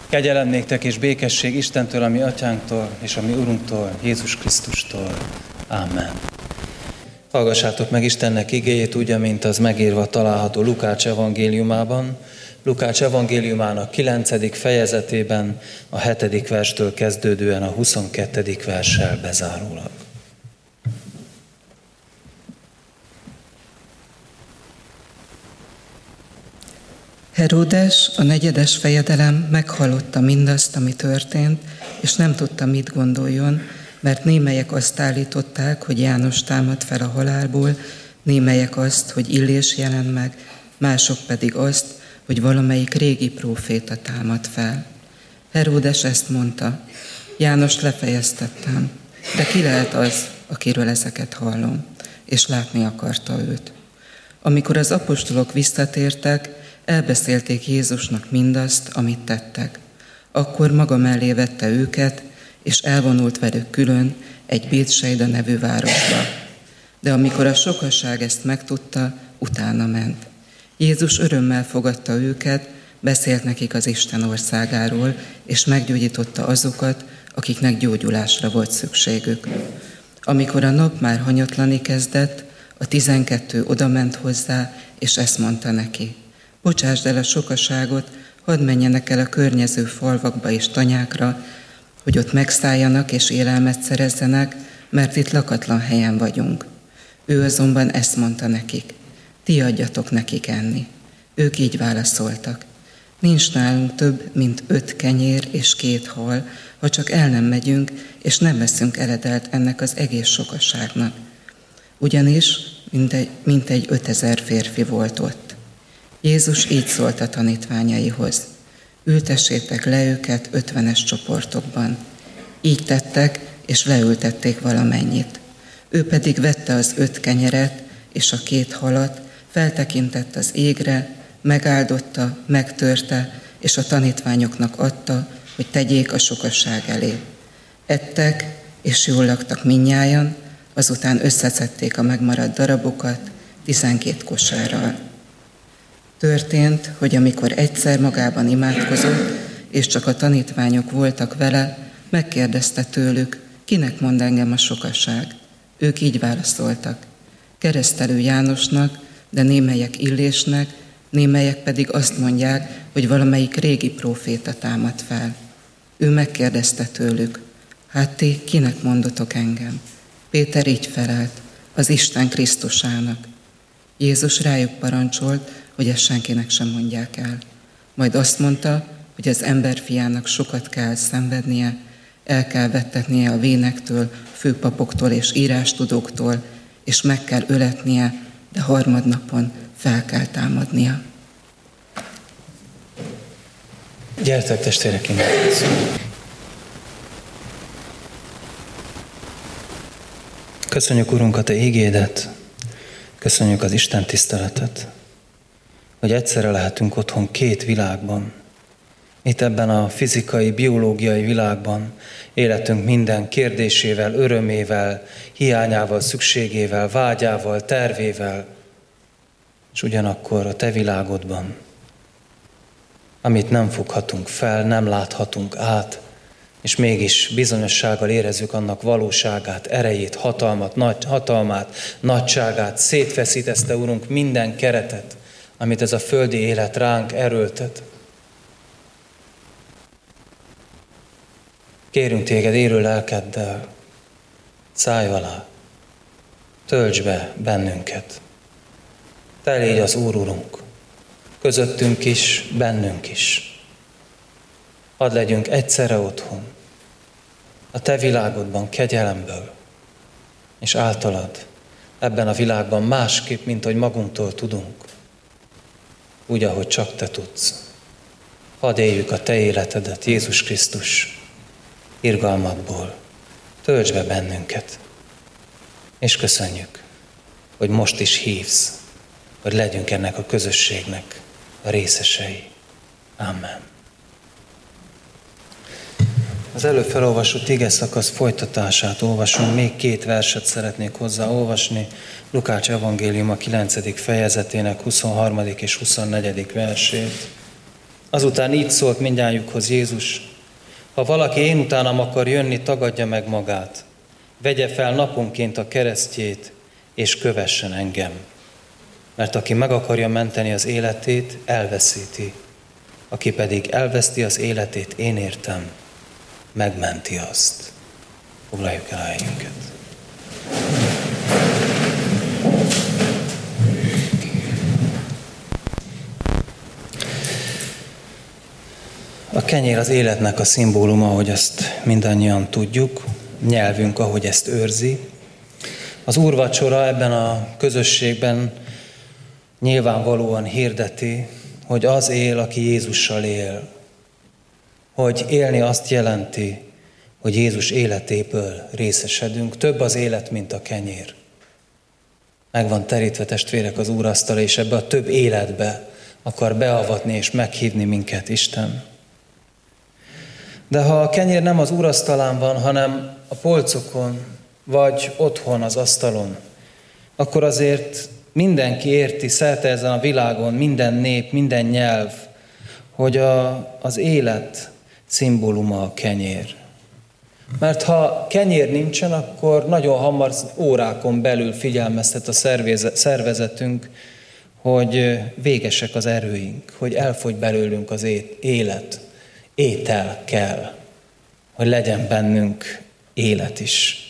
Kegyelem néktek és békesség Istentől, a mi atyánktól, és a mi Urunktól, Jézus Krisztustól. Ámen. Hallgassátok meg Istennek igéjét úgy, amint az megírva található Lukács evangéliumában, Lukács evangéliumának 9. fejezetében, a 7. verstől kezdődően a 22. verssel bezárólag. Heródes, a 4. fejedelem meghallotta mindazt, ami történt, és nem tudta, mit gondoljon, mert némelyek azt állították, hogy János támad fel a halálból, némelyek azt, hogy Illés jelent meg, mások pedig azt, hogy valamelyik régi próféta támad fel. Heródes ezt mondta: Jánost lefejeztettem, de ki lehet az, akiről ezeket hallom? És látni akarta őt. Amikor az apostolok visszatértek, elbeszélték Jézusnak mindazt, amit tettek. Akkor maga mellé vette őket, és elvonult velük külön egy Bétsejda nevű városba. De amikor a sokaság ezt megtudta, utána ment. Jézus örömmel fogadta őket, beszélt nekik az Isten országáról, és meggyógyította azokat, akiknek gyógyulásra volt szükségük. Amikor a nap már hanyatlani kezdett, a 12 odament hozzá, és ezt mondta neki: Bocsásd el a sokaságot, hadd menjenek el a környező falvakba és tanyákra, hogy ott megszálljanak és élelmet szerezzenek, mert itt lakatlan helyen vagyunk. Ő azonban ezt mondta nekik: Ti adjatok nekik enni. Ők így válaszoltak: Nincs nálunk több, mint 5 kenyér és 2 hal, ha csak el nem megyünk, és nem veszünk eledelt ennek az egész sokaságnak. Ugyanis mintegy 5000 férfi volt ott. Jézus így szólt a tanítványaihoz: Ültessétek le őket 50-es csoportokban. Így tettek, és leültették valamennyit. Ő pedig vette az 5 kenyeret és a 2 halat, feltekintett az égre, megáldotta, megtörte, és a tanítványoknak adta, hogy tegyék a sokaság elé. Ettek, és jól laktak mindnyájan, azután összeszedték a megmaradt darabokat 12 kosárral. Történt, hogy amikor egyszer magában imádkozott, és csak a tanítványok voltak vele, megkérdezte tőlük: Kinek mond engem a sokaság? Ők így válaszoltak: Keresztelő Jánosnak, de némelyek Illésnek, némelyek pedig azt mondják, hogy valamelyik régi próféta támad fel. Ő megkérdezte tőlük: Hát ti kinek mondotok engem? Péter így felelt: Az Isten Krisztusának. Jézus rájuk parancsolt, hogy ezt senkinek sem mondják el. Majd azt mondta, hogy az emberfiának sokat kell szenvednie, el kell vettetnie a vénektől, főpapoktól és írástudóktól, és meg kell öletnie, de harmadnapon fel kell támadnia. Gyertek, testvérek, imádkozzunk! Köszönjük, Urunk, a Te igédet, köszönjük az Isten tiszteletet, hogy egyszerre lehetünk otthon 2 világban. Itt ebben a fizikai, biológiai világban életünk minden kérdésével, örömével, hiányával, szükségével, vágyával, tervével, és ugyanakkor a Te világodban, amit nem foghatunk fel, nem láthatunk át, és mégis bizonyossággal érezzük annak valóságát, erejét, hatalmát, nagyságát. Szétfeszítette, Urunk, minden keretet, amit ez a földi élet ránk erőltet. Kérünk Téged élő lelkeddel, szállj alá, töltsd be bennünket. Te légy az Úr, Urunk, közöttünk is, bennünk is. Hadd legyünk egyszerre otthon, a Te világodban kegyelemből, és általad ebben a világban másképp, mint hogy magunktól tudunk, úgy, ahogy csak Te tudsz. Hadd éljük a Te életedet, Jézus Krisztus irgalmadból. Töltsd be bennünket, és köszönjük, hogy most is hívsz, hogy legyünk ennek a közösségnek a részesei. Amen. Az előbb felolvasott igeszakasz folytatását olvasom, még 2 verset szeretnék hozzá olvasni. Lukács evangéliuma 9. fejezetének 23. és 24. versét. Azután így szólt mindnyájukhoz Jézus: ha valaki én utánam akar jönni, tagadja meg magát, vegye fel naponként a keresztjét, és kövessen engem. Mert aki meg akarja menteni az életét, elveszíti. Aki pedig elveszti az életét én értem, megmenti azt. Foglaljuk el a helyünket. A kenyér az életnek a szimbóluma, ahogy azt mindannyian tudjuk, nyelvünk, ahogy ezt őrzi. Az úrvacsora ebben a közösségben nyilvánvalóan hirdeti, hogy az él, aki Jézussal él. Hogy élni azt jelenti, hogy Jézus életéből részesedünk. Több az élet, mint a kenyér. Meg van terítve, testvérek, az úrasztala, és ebbe a több életbe akar beavatni és meghívni minket Isten. De ha a kenyér nem az úrasztalán van, hanem a polcokon, vagy otthon az asztalon, akkor azért mindenki érti szerte ezen a világon, minden nép, minden nyelv, hogy az élet szimbóluma a kenyér. Mert ha kenyér nincsen, akkor nagyon hamar órákon belül figyelmeztet a szervezetünk, hogy végesek az erőink, hogy elfogy belőlünk az élet. Étel kell, hogy legyen bennünk élet is.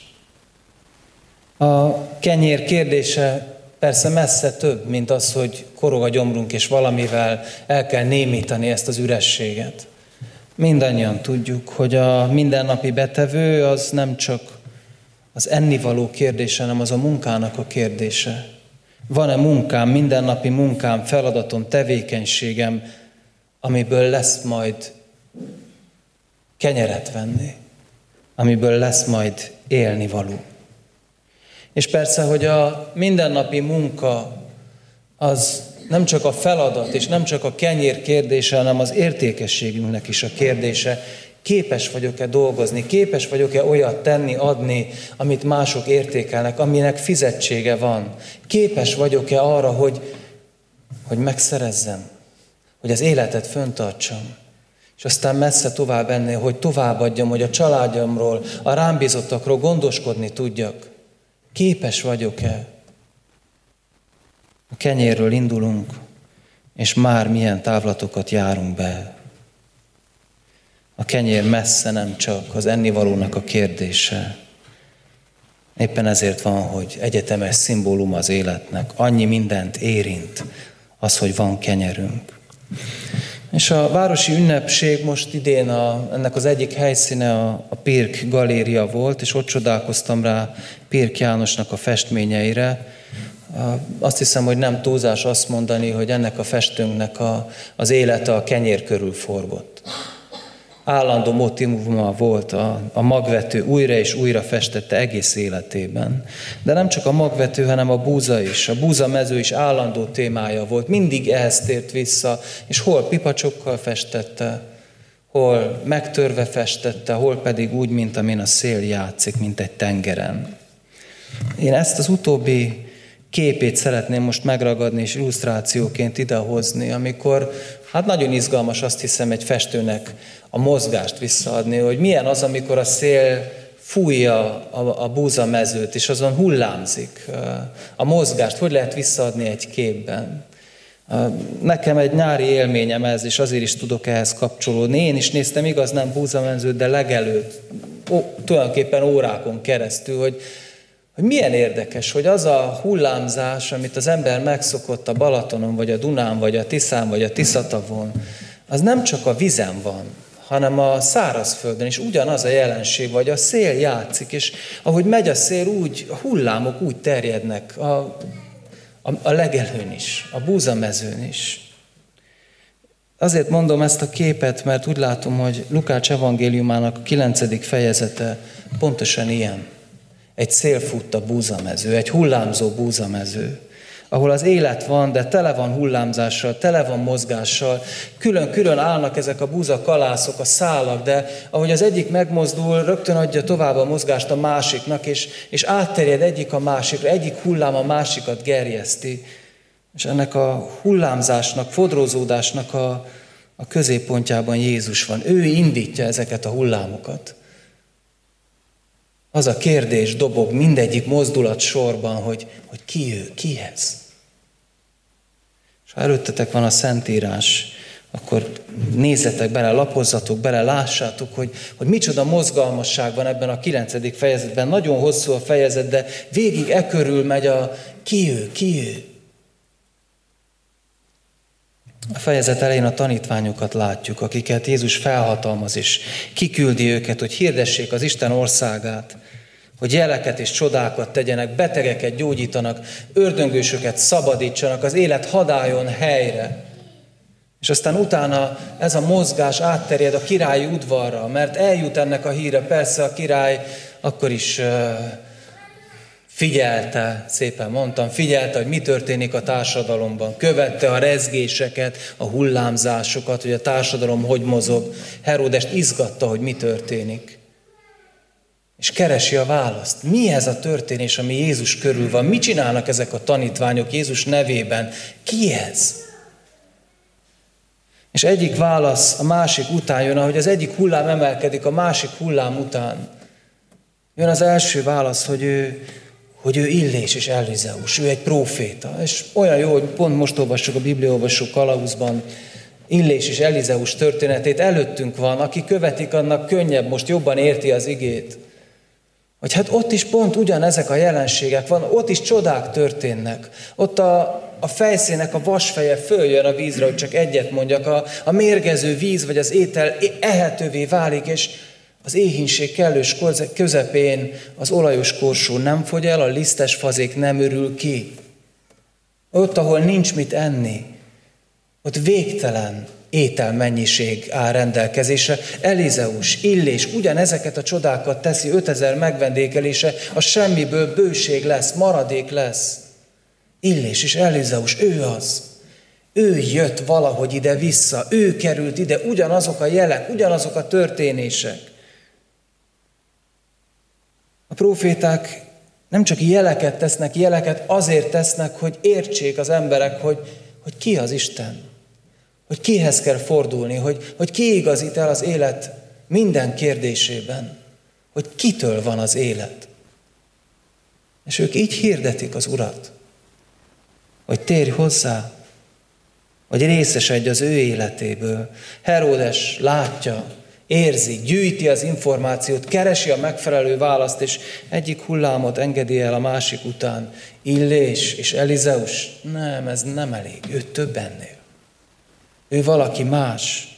A kenyér kérdése persze messze több, mint az, hogy korog a gyomrunk, és valamivel el kell némítani ezt az ürességet. Mindannyian tudjuk, hogy a mindennapi betevő az nem csak az ennivaló kérdése, hanem az a munkának a kérdése. Van-e munkám, mindennapi munkám, feladatom, tevékenységem, amiből lesz majd kenyeret venni, amiből lesz majd élnivaló. És persze, hogy a mindennapi munka az nem csak a feladat, és nem csak a kenyér kérdése, hanem az értékességünknek is a kérdése. Képes vagyok-e dolgozni, képes vagyok-e olyat tenni, adni, amit mások értékelnek, aminek fizetsége van. Képes vagyok-e arra, hogy megszerezzem, hogy az életet föntartsam. És aztán messze tovább ennél, hogy továbbadjam, hogy a családjamról, a rám bízottakról gondoskodni tudjak. Képes vagyok-e? A kenyérről indulunk, és már milyen távlatokat járunk be. A kenyér messze nem csak az ennivalónak a kérdése. Éppen ezért van, hogy egyetemes szimbólum az életnek. Annyi mindent érint az, hogy van kenyerünk. És a városi ünnepség most idén ennek az egyik helyszíne a Pirk galéria volt, és ott csodálkoztam rá Pirk Jánosnak a festményeire. Azt hiszem, hogy nem túlzás azt mondani, hogy ennek a festőnknek az élete a kenyér körül forgott. Állandó motívuma volt a magvető, újra és újra festette egész életében. De nem csak a magvető, hanem a búza is. A búzamező is állandó témája volt. Mindig ehhez tért vissza, és hol pipacsokkal festette, hol megtörve festette, hol pedig úgy, mint amin a szél játszik, mint egy tengeren. Én ezt az utóbbi képét szeretném most megragadni és illusztrációként idehozni, amikor nagyon izgalmas, azt hiszem, egy festőnek a mozgást visszaadni, hogy milyen az, amikor a szél fújja a búzamezőt, és azon hullámzik a mozgást, hogy lehet visszaadni egy képben. Nekem egy nyári élményem ez, és azért is tudok ehhez kapcsolódni. Én is néztem, igaz, nem búzamezőt, de legelőtt, tulajdonképpen órákon keresztül, hogy milyen érdekes, hogy az a hullámzás, amit az ember megszokott a Balatonon, vagy a Dunán, vagy a Tiszán, vagy a Tiszatavon, az nem csak a vízen van, hanem a szárazföldön is ugyanaz a jelenség, vagy a szél játszik, és ahogy megy a szél, úgy a hullámok úgy terjednek a legelőn is, a búzamezőn is. Azért mondom ezt a képet, mert úgy látom, hogy Lukács evangéliumának a 9. fejezete pontosan ilyen. Egy szélfutta búzamező, egy hullámzó búzamező, ahol az élet van, de tele van hullámzással, tele van mozgással. Külön-külön állnak ezek a búzakalászok, a szálak, de ahogy az egyik megmozdul, rögtön adja tovább a mozgást a másiknak, és átterjed egyik a másikra, egyik hullám a másikat gerjeszti. És ennek a hullámzásnak, fodrózódásnak a középpontjában Jézus van. Ő indítja ezeket a hullámokat. Az a kérdés dobog mindegyik mozdulat sorban, hogy ki ő, ki ez? És ha előttetek van a Szentírás, akkor nézzetek bele, lapozzatok bele, lássátok, hogy micsoda mozgalmasság van ebben a 9. fejezetben. Nagyon hosszú a fejezet, de végig körül megy a ki ő, ki ő. A fejezet elején a tanítványokat látjuk, akiket Jézus felhatalmaz, és kiküldi őket, hogy hirdessék az Isten országát, hogy jeleket és csodákat tegyenek, betegeket gyógyítanak, ördöngősöket szabadítsanak, az élet hadájon helyre. És aztán utána ez a mozgás átterjed a királyi udvarra, mert eljut ennek a híre. Persze a király akkor is figyelte, szépen mondtam, figyelte, hogy mi történik a társadalomban. Követte a rezgéseket, a hullámzásokat, hogy a társadalom hogy mozog. Heródest izgatta, hogy mi történik. És keresi a választ. Mi ez a történés, ami Jézus körül van? Mit csinálnak ezek a tanítványok Jézus nevében? Ki ez? És egyik válasz a másik után jön, ahogy az egyik hullám emelkedik a másik hullám után. Jön az első válasz, hogy ő Illés és Elizeus, ő egy próféta. És olyan jó, hogy pont most olvassuk a Bibliaolvasó kalauzban Illés és Elizeus történetét. Előttünk van, aki követik, annak könnyebb, most jobban érti az igét. Hogy hát ott is pont ugyanezek a jelenségek van, ott is csodák történnek. Ott a fejszének a vasfeje följön a vízre, hogy csak egyet mondjak, a mérgező víz vagy az étel ehetővé válik, és az éhínség kellős közepén az olajos korsó nem fogy el, a lisztes fazék nem örül ki. Ott, ahol nincs mit enni, ott végtelen ételmennyiség áll rendelkezésre. Elizeus, Illés ugyanezeket a csodákat teszi, 5000 megvendégelése, a semmiből bőség lesz, maradék lesz. Illés és Elizeus, ő az. Ő jött valahogy ide-vissza, ő került ide, ugyanazok a jelek, ugyanazok a történések. A próféták nem csak jeleket tesznek, jeleket azért tesznek, hogy értsék az emberek, hogy ki az Isten. Hogy kihez kell fordulni, hogy ki igazít el az élet minden kérdésében. Hogy kitől van az élet. És ők így hirdetik az Urat. Hogy térj hozzá, hogy részesedj az ő életéből. Heródes látja, érzi, gyűjti az információt, keresi a megfelelő választ, és egyik hullámot engedi el a másik után. Illés és Elizeus, nem, ez nem elég, ő több ennél. Ő valaki más.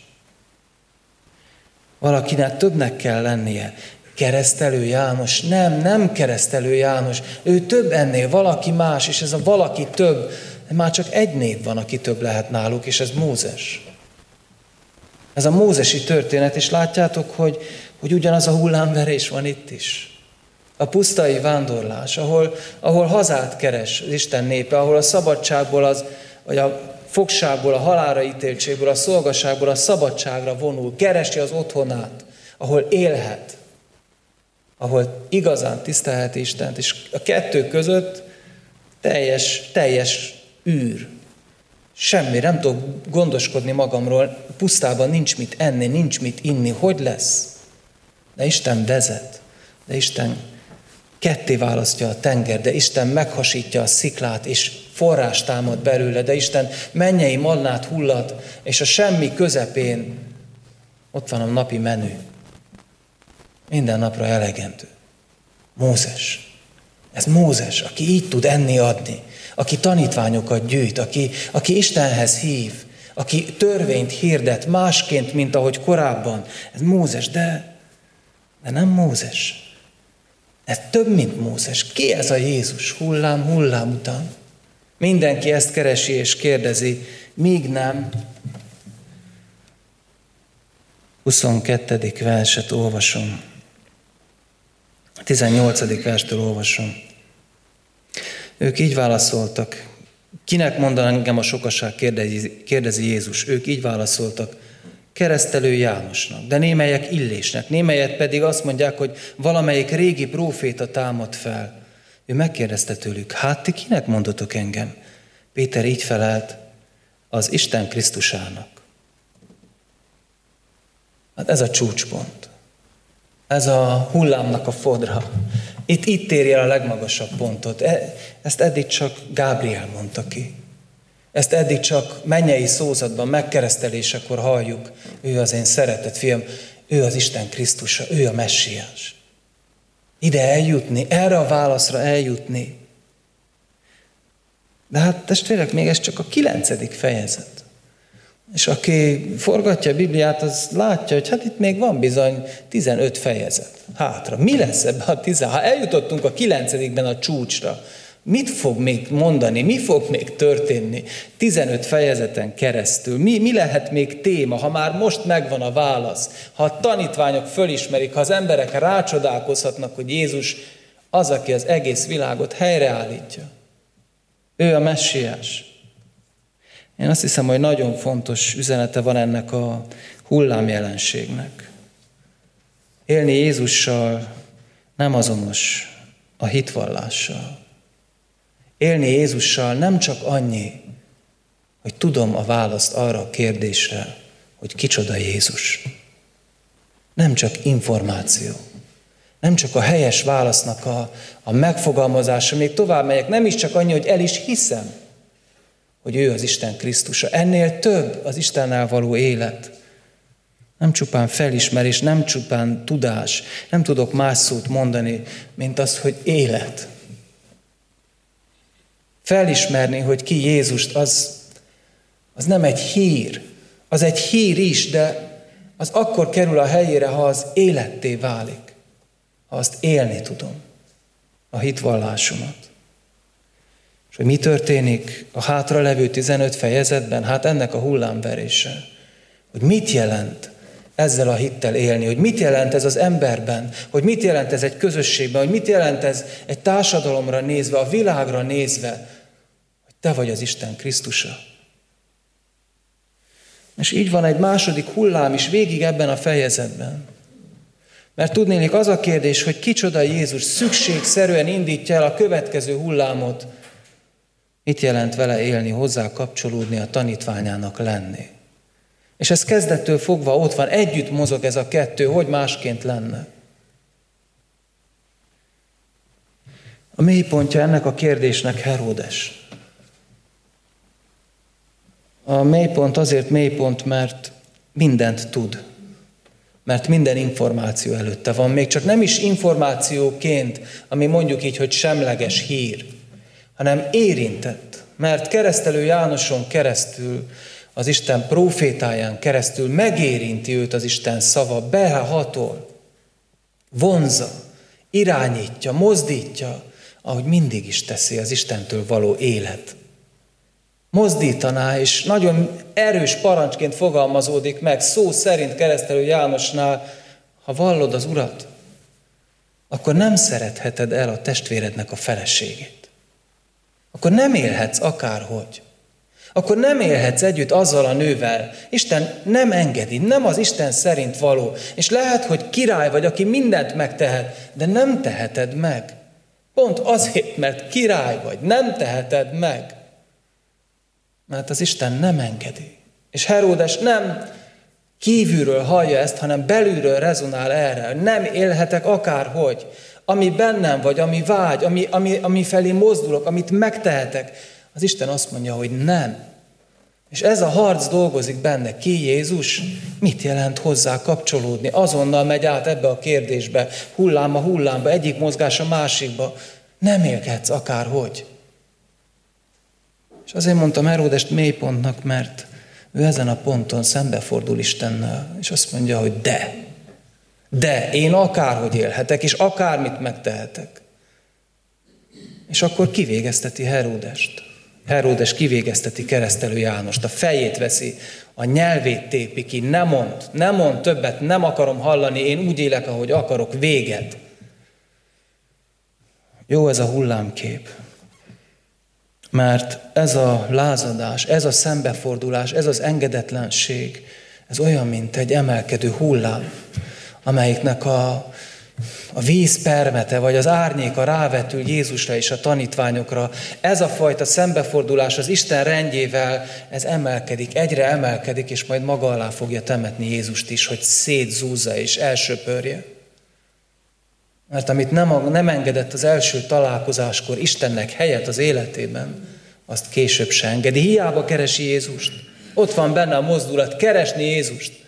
Valakinek többnek kell lennie. Keresztelő János, nem Keresztelő János. Ő több ennél, valaki más, és ez a valaki több. Már csak egy név van, aki több lehet náluk, és ez Mózes. Ez a mózesi történet, és látjátok, hogy ugyanaz a hullámverés van itt is. A pusztai vándorlás, ahol hazát keres az Isten népe, ahol a szabadságból, vagy a fogságból, a halálra ítéltségből, a szolgaságból a szabadságra vonul, keresi az otthonát, ahol élhet, ahol igazán tisztelheti Istent, és a kettő között teljes űr. Semmi, nem tudok gondoskodni magamról, pusztában nincs mit enni, nincs mit inni, hogy lesz? De Isten vezet, de Isten ketté választja a tenger, de Isten meghasítja a sziklát, és forrás támad belőle, de Isten mennyei mannát hullat, és a semmi közepén ott van a napi menü. Minden napra elegendő. Mózes. Ez Mózes, aki így tud enni adni, aki tanítványokat gyűjt, aki Istenhez hív, aki törvényt hirdet másként, mint ahogy korábban. Ez Mózes, de nem Mózes. Ez több, mint Mózes. Ki ez a Jézus? Hullám után. Mindenki ezt keresi és kérdezi, míg nem. 22. verset olvasom. 18. verstől olvasom. Ők így válaszoltak. Kinek mondan engem a sokaság, kérdezi Jézus. Ők így válaszoltak. Keresztelő Jánosnak, de némelyek Illésnek, némelyek pedig azt mondják, hogy valamelyik régi próféta támad fel. Ő megkérdezte tőlük, hát ti kinek mondotok engem? Péter így felelt, az Isten Krisztusának. Hát ez a csúcspont. Ez a hullámnak a fodra. Itt éri el a legmagasabb pontot. Ezt eddig csak Gábriel mondta ki. Ezt eddig csak mennyei szózatban, megkeresztelésekor halljuk. Ő az én szeretett fiam, ő az Isten Krisztusa, ő a messiás. Ide eljutni, erre a válaszra eljutni. De hát testvérek, még ez csak a 9. fejezet. És aki forgatja a Bibliát, az látja, hogy hát itt még van bizony 15 fejezet hátra. Mi lesz ebben a 10? Ha eljutottunk a 9-ben a csúcsra, mit fog még mondani, mi fog még történni 15 fejezeten keresztül? Mi lehet még téma, ha már most megvan a válasz? Ha a tanítványok fölismerik, ha az emberek rácsodálkozhatnak, hogy Jézus az, aki az egész világot helyreállítja. Ő a messiás. Én azt hiszem, hogy nagyon fontos üzenete van ennek a hullámjelenségnek. Élni Jézussal nem azonos a hitvallással. Élni Jézussal nem csak annyi, hogy tudom a választ arra a kérdésre, hogy kicsoda Jézus. Nem csak információ. Nem csak a helyes válasznak a megfogalmazása, még tovább megyek, nem is csak annyi, hogy el is hiszem, hogy ő az Isten Krisztusa. Ennél több az Istennel való élet. Nem csupán felismerés, nem csupán tudás. Nem tudok más szót mondani, mint az, hogy élet. Felismerni, hogy ki Jézust, az nem egy hír. Az egy hír is, de az akkor kerül a helyére, ha az életté válik. Ha azt élni tudom, a hitvallásomat. És hogy mi történik a hátralevő 15 fejezetben? Hát ennek a hullámverése. Hogy mit jelent ezzel a hittel élni, hogy mit jelent ez az emberben, hogy mit jelent ez egy közösségben, hogy mit jelent ez egy társadalomra nézve, a világra nézve, hogy te vagy az Isten Krisztusa. És így van egy második hullám is végig ebben a fejezetben. Mert tudnélik az a kérdés, hogy kicsoda Jézus szükségszerűen indítja el a következő hullámot, mit jelent vele élni, hozzá kapcsolódni, a tanítványának lenni. És ez kezdettől fogva ott van, együtt mozog ez a kettő, hogy másként lenne. A mélypontja ennek a kérdésnek Heródes. A mélypont azért mélypont, mert mindent tud. Mert minden információ előtte van. Még csak nem is információként, ami mondjuk így, hogy semleges hír, hanem érintett. Mert keresztelő Jánoson keresztül, az Isten prófétáján keresztül megérinti őt az Isten szava, behatol, vonza, irányítja, mozdítja, ahogy mindig is teszi az Istentől való élet. Mozdítaná, és nagyon erős parancsként fogalmazódik meg, szó szerint keresztelő Jánosnál, ha vallod az Urat, akkor nem szeretheted el a testvérednek a feleségét. Akkor nem élhetsz akárhogy. Akkor nem élhetsz együtt azzal a nővel. Isten nem engedi, nem az Isten szerint való. És lehet, hogy király vagy, aki mindent megtehet, de nem teheted meg. Pont azért, mert király vagy, nem teheted meg. Mert az Isten nem engedi. És Heródes nem kívülről hallja ezt, hanem belülről rezonál erre. Nem élhetek akárhogy. Ami bennem vagy, ami vágy, ami felé mozdulok, amit megtehetek, az Isten azt mondja, hogy nem. És ez a harc dolgozik benne. Ki Jézus? Mit jelent hozzá kapcsolódni? Azonnal megy át ebbe a kérdésbe, hullámba, egyik mozgás a másikba. Nem élhetsz akárhogy. És azért mondtam Heródest mélypontnak, mert ő ezen a ponton szembefordul Istennel, és azt mondja, hogy de én akárhogy élhetek, és akármit megtehetek. És akkor kivégezteti Heródest. Heródes kivégezteti keresztelő Jánost, a fejét veszi, a nyelvét tépi ki, ne mond többet, nem akarom hallani, én úgy élek, ahogy akarok, véged. Jó ez a hullámkép, mert ez a lázadás, ez a szembefordulás, ez az engedetlenség, ez olyan, mint egy emelkedő hullám, amelyiknek a a víz permete, vagy az árnyéka rávetül Jézusra és a tanítványokra, ez a fajta szembefordulás az Isten rendjével, ez emelkedik, egyre emelkedik, és majd maga alá fogja temetni Jézust is, hogy szétzúzza és elsöpörje. Mert amit nem engedett az első találkozáskor Istennek helyet az életében, azt később se engedi. Hiába keresi Jézust. Ott van benne a mozdulat, keresni Jézust.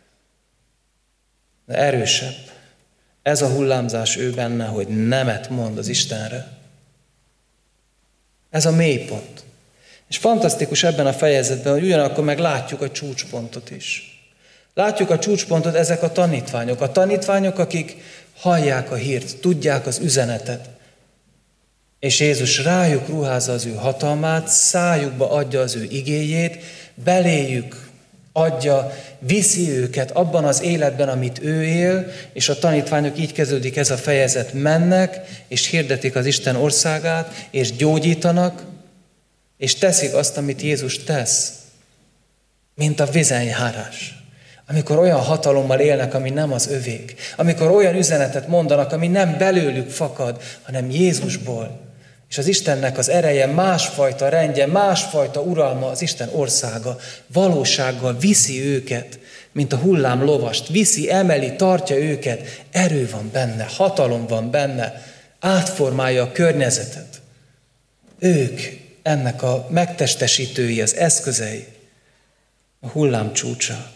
De erősebb. Ez a hullámzás ő benne, hogy nemet mond az Istenre. Ez a mélypont. És fantasztikus ebben a fejezetben, hogy ugyanakkor meg látjuk a csúcspontot is. Látjuk a csúcspontot, ezek a tanítványok. A tanítványok, akik hallják a hírt, tudják az üzenetet. És Jézus rájuk ruházza az ő hatalmát, szájukba adja az ő igéjét, beléjük adja, viszi őket abban az életben, amit ő él, és a tanítványok, így kezdődik ez a fejezet, mennek, és hirdetik az Isten országát, és gyógyítanak, és teszik azt, amit Jézus tesz, mint a vizenjárás. Amikor olyan hatalommal élnek, ami nem az övék, amikor olyan üzenetet mondanak, ami nem belőlük fakad, hanem Jézusból, és az Istennek az ereje, másfajta rendje, másfajta uralma, az Isten országa valósággal viszi őket, mint a hullám lovast, viszi, emeli, tartja őket, erő van benne, hatalom van benne, átformálja a környezetet. Ők ennek a megtestesítői, az eszközei, a hullám csúcsa,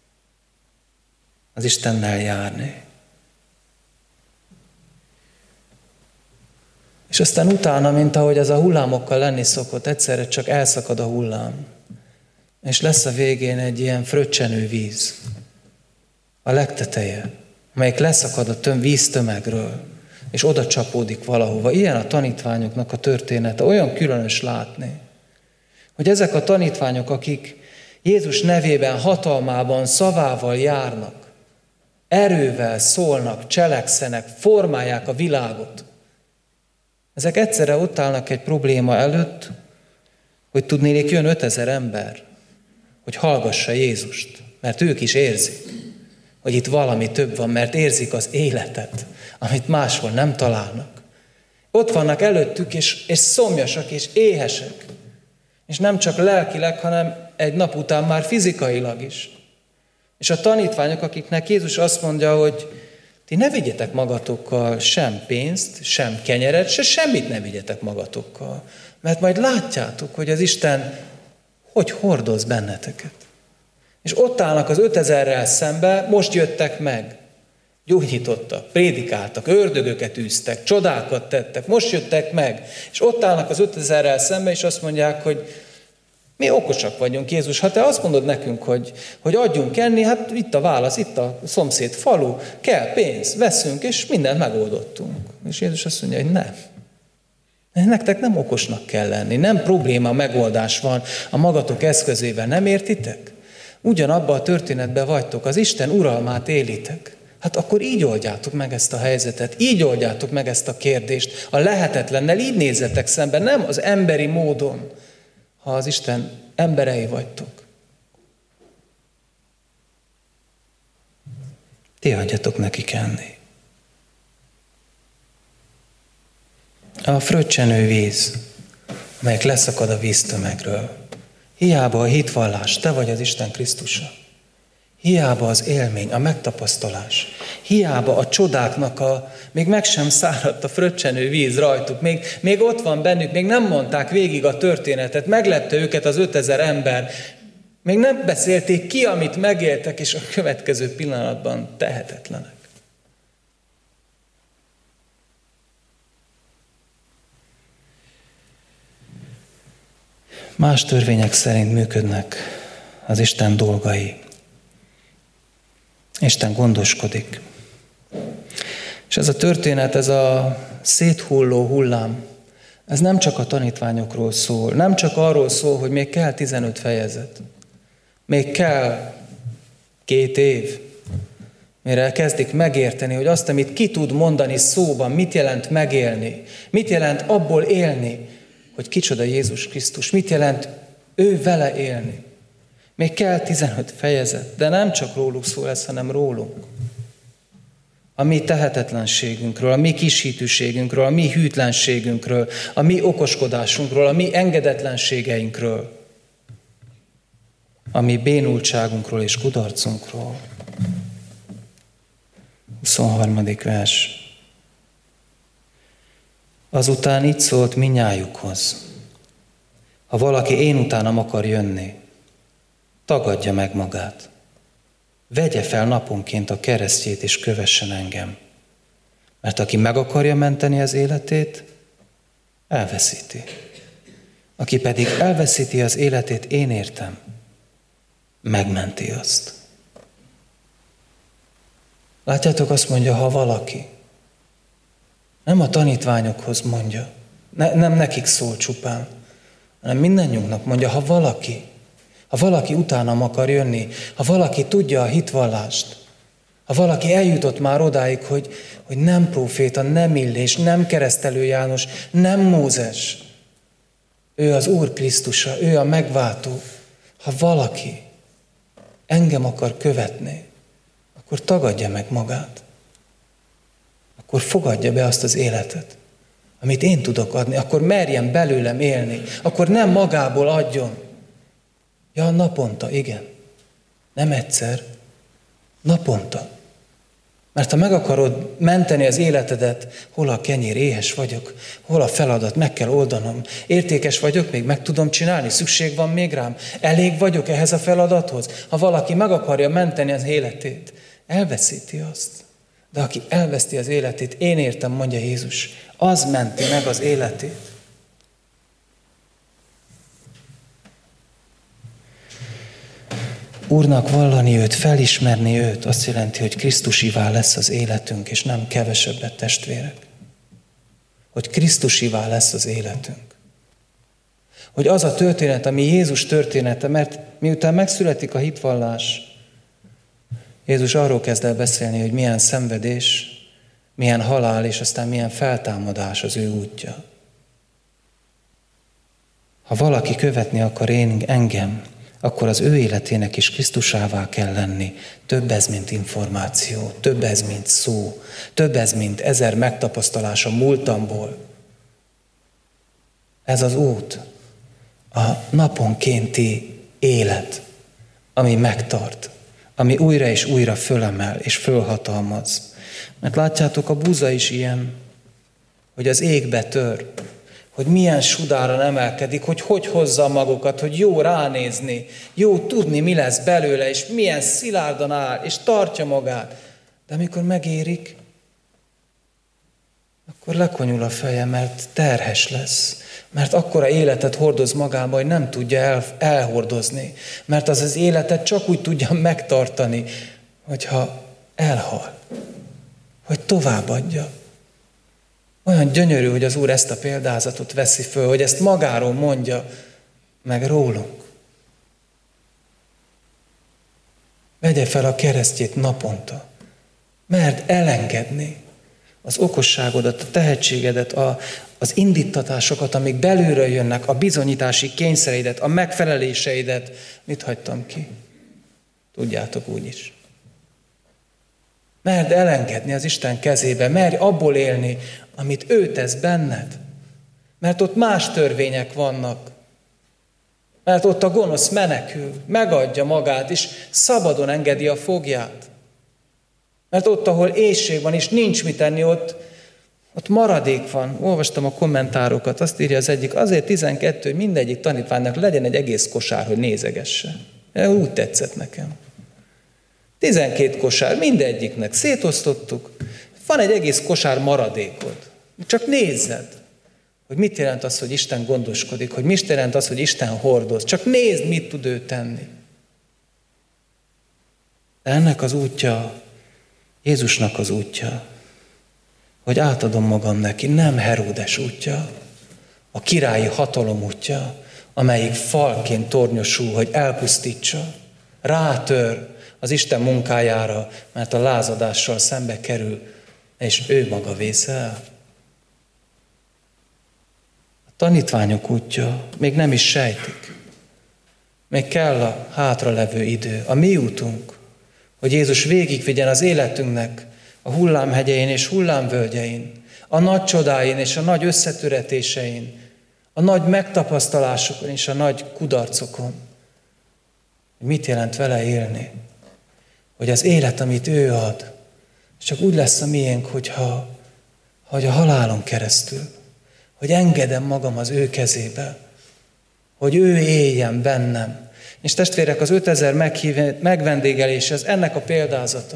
az Istennel járni. És aztán utána, mint ahogy ez a hullámokkal lenni szokott, egyszerre csak elszakad a hullám, és lesz a végén egy ilyen fröccsenő víz, a legteteje, amelyik leszakad a víztömegről, és oda csapódik valahova. Ilyen a tanítványoknak a története, olyan különös látni, hogy ezek a tanítványok, akik Jézus nevében, hatalmában, szavával járnak, erővel szólnak, cselekszenek, formálják a világot, ezek egyszerre ott állnak egy probléma előtt, hogy tudnélik, jön 5000 ember, hogy hallgassa Jézust, mert ők is érzik, hogy itt valami több van, mert érzik az életet, amit máshol nem találnak. Ott vannak előttük, és szomjasak, és éhesek, és nem csak lelkileg, hanem egy nap után már fizikailag is. És a tanítványok, akiknek Jézus azt mondja, hogy ti ne vigyetek magatokkal sem pénzt, sem kenyeret, se semmit ne vigyetek magatokkal. Mert majd látjátok, hogy az Isten hogy hordoz benneteket. És ott állnak az 5000-rel szembe, most jöttek meg. Gyógyítottak, prédikáltak, ördögöket űztek, csodákat tettek, most jöttek meg. És ott állnak az 5000-rel szembe, és azt mondják, hogy mi okosak vagyunk, Jézus, ha te azt mondod nekünk, hogy adjunk enni, hát itt a válasz, itt a szomszéd falu, kell pénz, veszünk, és mindent megoldottunk. És Jézus azt mondja, hogy nem. Nektek nem okosnak kell lenni, nem probléma, megoldás van a magatok eszközével, nem értitek? Ugyanabban a történetben vagytok, az Isten uralmát élitek. Hát akkor így oldjátok meg ezt a helyzetet, így oldjátok meg ezt a kérdést, a lehetetlennel, így nézzetek szembe, nem az emberi módon, ha az Isten emberei vagytok. Ti adjatok nekik enni. A fröccsenő víz, amelyek leszakad a víztömegről. Hiába a hitvallás, te vagy az Isten Krisztusa. Hiába az élmény, a megtapasztalás. Hiába a csodáknak még meg sem száradt a fröccsenő víz rajtuk. Még ott van bennük, még nem mondták végig a történetet. Meglepte őket az 5000 ember. Még nem beszélték ki, amit megéltek, és a következő pillanatban tehetetlenek. Más törvények szerint működnek az Isten dolgai. Isten gondoskodik. És ez a történet, ez a széthulló hullám, ez nem csak a tanítványokról szól, nem csak arról szól, hogy még kell 15 fejezet, még kell 2 év, mire kezdik megérteni, hogy azt, amit ki tud mondani szóban, mit jelent megélni, mit jelent abból élni, hogy kicsoda Jézus Krisztus, mit jelent ő vele élni. Még kell 15 fejezet, de nem csak róluk szól ez, hanem rólunk. a mi tehetetlenségünkről, a mi kishitűségünkről, a mi hűtlenségünkről, a mi okoskodásunkról, a mi engedetlenségeinkről, a mi bénultságunkról és kudarcunkról. 23. vers. Azután így szólt minnyájukhoz: ha valaki én utánam akar jönni, tagadja meg magát. Vegye fel naponként a keresztjét és kövessen engem. Mert aki meg akarja menteni az életét, elveszíti. Aki pedig elveszíti az életét én értem, megmenti azt. Látjátok, azt mondja, ha valaki. Nem a tanítványokhoz mondja, nem nekik szól csupán, hanem mindannyiunknak mondja, ha valaki utánam akar jönni, ha valaki tudja a hitvallást, ha valaki eljutott már odáig, hogy nem próféta, nem Illés, nem keresztelő János, nem Mózes, ő az Úr Krisztusa, ő a megváltó. Ha valaki engem akar követni, akkor tagadja meg magát. Akkor fogadja be azt az életet, amit én tudok adni, akkor merjen belőlem élni, akkor nem magából adjon. Ja, naponta, igen. Nem egyszer, naponta. Mert ha meg akarod menteni az életedet, hol a kenyér, éhes vagyok, hol a feladat, meg kell oldanom, értékes vagyok, még meg tudom csinálni, szükség van még rám, elég vagyok ehhez a feladathoz. Ha valaki meg akarja menteni az életét, elveszíti azt. De aki elveszti az életét, én értem, mondja Jézus, az menti meg az életét. Úrnak vallani őt, felismerni őt, azt jelenti, hogy Krisztusivá lesz az életünk, és nem kevesebbet, testvérek. Hogy Krisztusivá lesz az életünk. Hogy az a történet, ami Jézus története, mert miután megszületik a hitvallás, Jézus arról kezd el beszélni, hogy milyen szenvedés, milyen halál, és aztán milyen feltámadás az ő útja. Ha valaki követni akar engem, akkor az ő életének is Krisztusává kell lenni. Több ez, mint információ, több ez, mint szó, több ez, mint 1000 megtapasztalás a múltamból. Ez az út, a naponkénti élet, ami megtart, ami újra és újra fölemel és fölhatalmaz. Mert látjátok, a búza is ilyen, hogy az égbe tör, hogy milyen sudáron emelkedik, hogy hozza magukat, hogy jó ránézni, jó tudni, mi lesz belőle, és milyen szilárdan áll, és tartja magát. De amikor megérik, akkor lekonyul a feje, mert terhes lesz. Mert akkora életet hordoz magába, hogy nem tudja elhordozni. Mert az életet csak úgy tudja megtartani, hogyha elhal, hogy továbbadja. Olyan gyönyörű, hogy az Úr ezt a példázatot veszi föl, hogy ezt magáról mondja, meg rólunk. Vegye fel a keresztjét naponta. Merd elengedni az okosságodat, a tehetségedet, az indítatásokat, amik belülről jönnek, a bizonyítási kényszereidet, a megfeleléseidet. Mit hagytam ki? Tudjátok úgyis. Merd elengedni az Isten kezébe, merj abból élni, amit ő tesz benned. Mert ott más törvények vannak. Mert ott a gonosz menekül, megadja magát, és szabadon engedi a fogját. Mert ott, ahol éhség van, és nincs mit enni, ott maradék van. Olvastam a kommentárokat, azt írja az egyik, azért 12, hogy mindegyik tanítványnak legyen egy egész kosár, hogy nézegesse. Úgy tetszett nekem. 12 kosár, mindegyiknek szétosztottuk. Van egy egész kosár maradékod. Csak nézzed, hogy mit jelent az, hogy Isten gondoskodik, hogy mit jelent az, hogy Isten hordoz. Csak nézd, mit tud ő tenni. De ennek az útja, Jézusnak az útja, hogy átadom magam neki, nem Heródes útja, a királyi hatalom útja, amelyik falként tornyosul, hogy elpusztítsa, rátör az Isten munkájára, mert a lázadással szembe kerül, és ő maga vész el. A tanítványok útja még nem is sejtik. Még kell a hátralevő idő, a mi útunk, hogy Jézus végigvigyen az életünknek a hullámhegyein és hullámvölgyein, a nagy csodáin és a nagy összetöretésein, a nagy megtapasztalásokon és a nagy kudarcokon. Mit jelent vele élni? Hogy az élet, amit ő ad, csak úgy lesz a miénk, hogyha a halálon keresztül, hogy engedem magam az ő kezébe, hogy ő éljen bennem. És testvérek, az 5000 megvendégelés, ez ennek a példázata.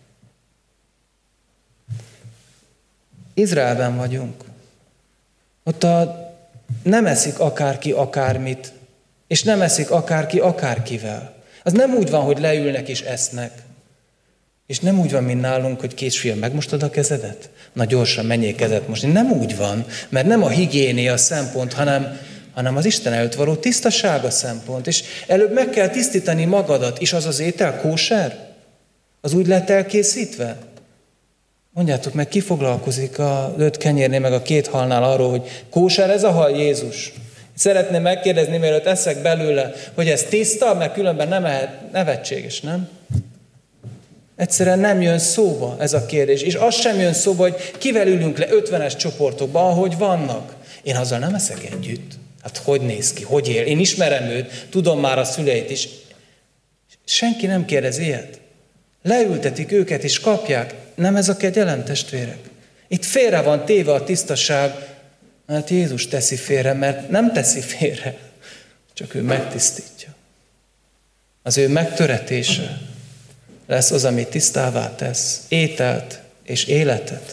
Izraelben vagyunk. Ott nem eszik akárki akármit, és nem eszik akárki akárkivel. Az nem úgy van, hogy leülnek és esznek. És nem úgy van, mint nálunk, hogy kisfiam, megmostad a kezedet? Na gyorsan, menjél kezet mosni. Nem úgy van, mert nem a higiénia a szempont, hanem az Isten előtt való tisztaság a szempont. És előbb meg kell tisztítani magadat. És az az étel kóser? Az úgy lett elkészítve? Mondjátok meg, ki foglalkozik a 5 kenyérnél, meg a 2 halnál arról, hogy kóser ez a hal, Jézus? Szeretném megkérdezni, mielőtt eszek belőle, hogy ez tiszta, mert különben nem nevetséges, nem? Egyszerűen nem jön szóba ez a kérdés. És az sem jön szóba, hogy kivel ülünk le 50-es csoportokban, ahogy vannak. Én azzal nem eszek együtt. Hát hogy néz ki, hogy él? Én ismerem őt, tudom már a szüleit is. Senki nem kérdez ilyet. Leültetik őket és kapják. Nem ez a kegyelem, testvérek? Itt félre van téve a tisztaság, mert Jézus teszi félre, mert nem teszi félre, csak ő megtisztítja. Az ő megtöretése lesz az, ami tisztává tesz ételt és életet.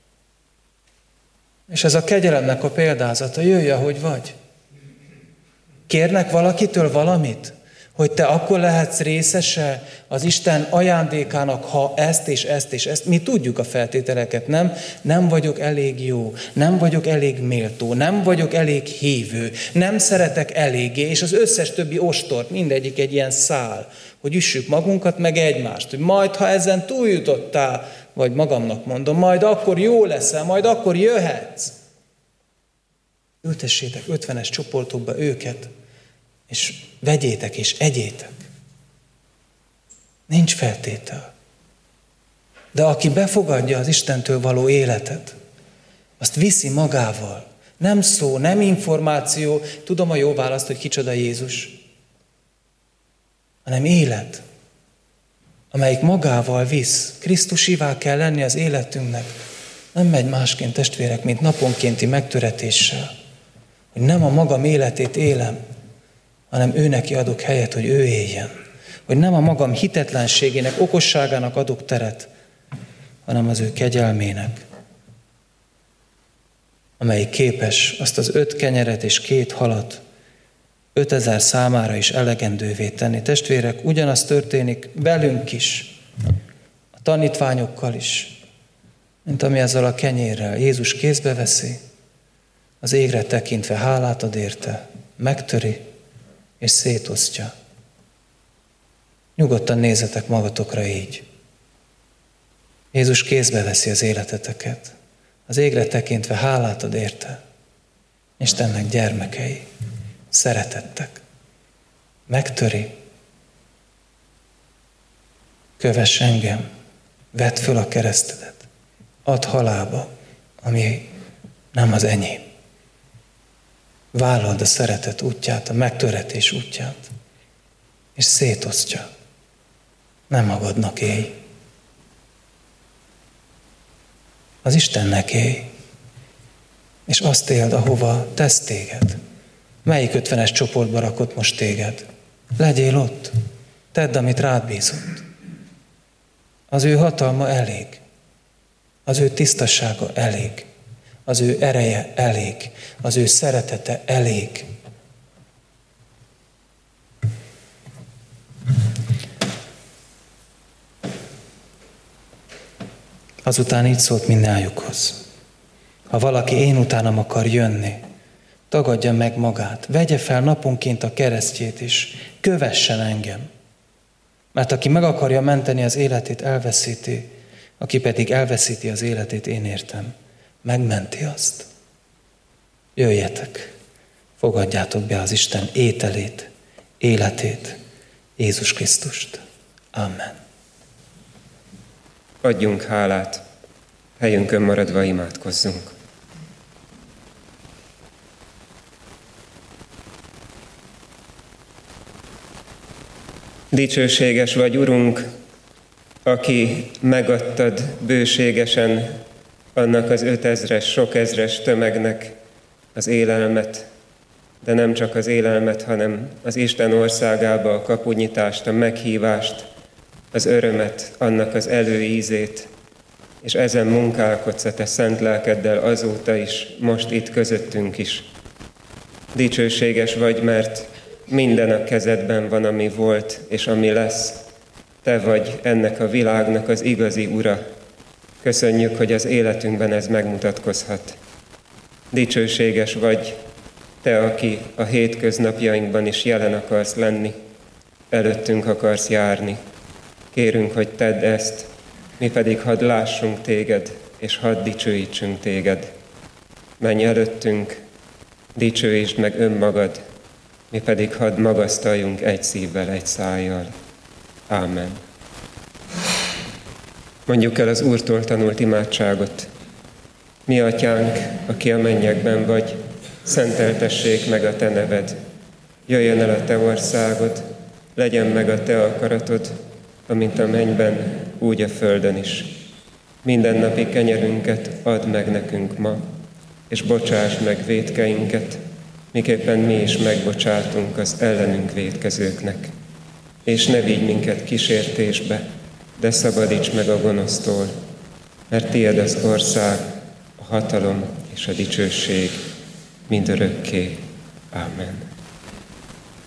És ez a kegyelemnek a példázata, jöjj, ahogy vagy. Kérnek valakitől valamit? Hogy te akkor lehetsz részese az Isten ajándékának, ha ezt és ezt és ezt. Mi tudjuk a feltételeket, nem? Nem vagyok elég jó, nem vagyok elég méltó, nem vagyok elég hívő, nem szeretek eléggé, és az összes többi ostort, mindegyik egy ilyen szál, hogy üssük magunkat meg egymást, hogy majd, ha ezen túljutottál, vagy magamnak mondom, majd akkor jó leszel, majd akkor jöhetsz. Ültessétek 50-es csoportokba őket, és vegyétek és egyétek. Nincs feltétel. De aki befogadja az Istentől való életet, azt viszi magával. Nem szó, nem információ, tudom a jó választ, hogy kicsoda Jézus, hanem élet, amelyik magával visz. Krisztusivá kell lenni az életünknek. Nem megy másként, testvérek, mint naponkénti megtöretéssel. Hogy nem a magam életét élem, hanem ő neki adok helyet, hogy ő éljen. Hogy nem a magam hitetlenségének, okosságának adok teret, hanem az ő kegyelmének, amelyik képes azt az 5 kenyeret és 2 halat 5000 számára is elegendővé tenni. Testvérek, ugyanaz történik velünk is, a tanítványokkal is, mint ami ezzel a kenyérrel. Jézus kézbe veszi, az égre tekintve hálát ad érte, megtöri, és szétosztja. Nyugodtan nézzetek magatokra így. Jézus kézbe veszi az életeteket. Az égre tekintve hálát ad érte. Istennek gyermekei, szeretettek. Megtöri. Kövess engem, vedd föl a keresztedet. Add halálba, ami nem az enyém. Vállald a szeretet útját, a megtöretés útját, és szétosztja. Nem magadnak élj. Az Istennek élj. És azt éld, ahova tesz téged. Melyik 50-es csoportba rakott most téged? Legyél ott. Tedd, amit rád bízott. Az ő hatalma elég. Az ő tisztassága elég. Az ő ereje elég. Az ő szeretete elég. Azután így szólt mindnyájukhoz. Ha valaki én utánam akar jönni, tagadja meg magát, vegye fel naponként a keresztjét, és kövessen engem. Mert aki meg akarja menteni az életét, elveszíti, aki pedig elveszíti az életét, én értem, megmenti azt. Jöjjetek, fogadjátok be az Isten ételét, életét, Jézus Krisztust. Amen. adjunk hálát, helyünkön maradva imádkozzunk. Dicsőséges vagy, Urunk, aki megadtad bőségesen annak az 5000-es, sok ezres tömegnek az élelmet, de nem csak az élelmet, hanem az Isten országába a kapunyitást, a meghívást, az örömet, annak az előízét, és ezen munkálkodsz a te szent lelkeddel azóta is, most itt közöttünk is. Dicsőséges vagy, mert minden a kezedben van, ami volt és ami lesz. Te vagy ennek a világnak az igazi ura. Köszönjük, hogy az életünkben ez megmutatkozhat. Dicsőséges vagy, te, aki a hétköznapjainkban is jelen akarsz lenni, előttünk akarsz járni. Kérünk, hogy tedd ezt, mi pedig hadd lássunk téged, és hadd dicsőítsünk téged. Menj előttünk, dicsőítsd meg önmagad, mi pedig hadd magasztaljunk egy szívvel, egy szájjal. Ámen. Mondjuk el az Úrtól tanult imádságot. Mi atyánk, aki a mennyekben vagy, szenteltessék meg a te neved. Jöjjön el a te országod, legyen meg a te akaratod, amint a mennyben, úgy a földön is. Mindennapi kenyerünket add meg nekünk ma, és bocsásd meg vétkeinket, miképpen mi is megbocsátunk az ellenünk vétkezőknek. És ne vigy minket kísértésbe, de szabadíts meg a gonosztól, mert tiéd az ország, a hatalom és a dicsőség mindörökké. Ámen.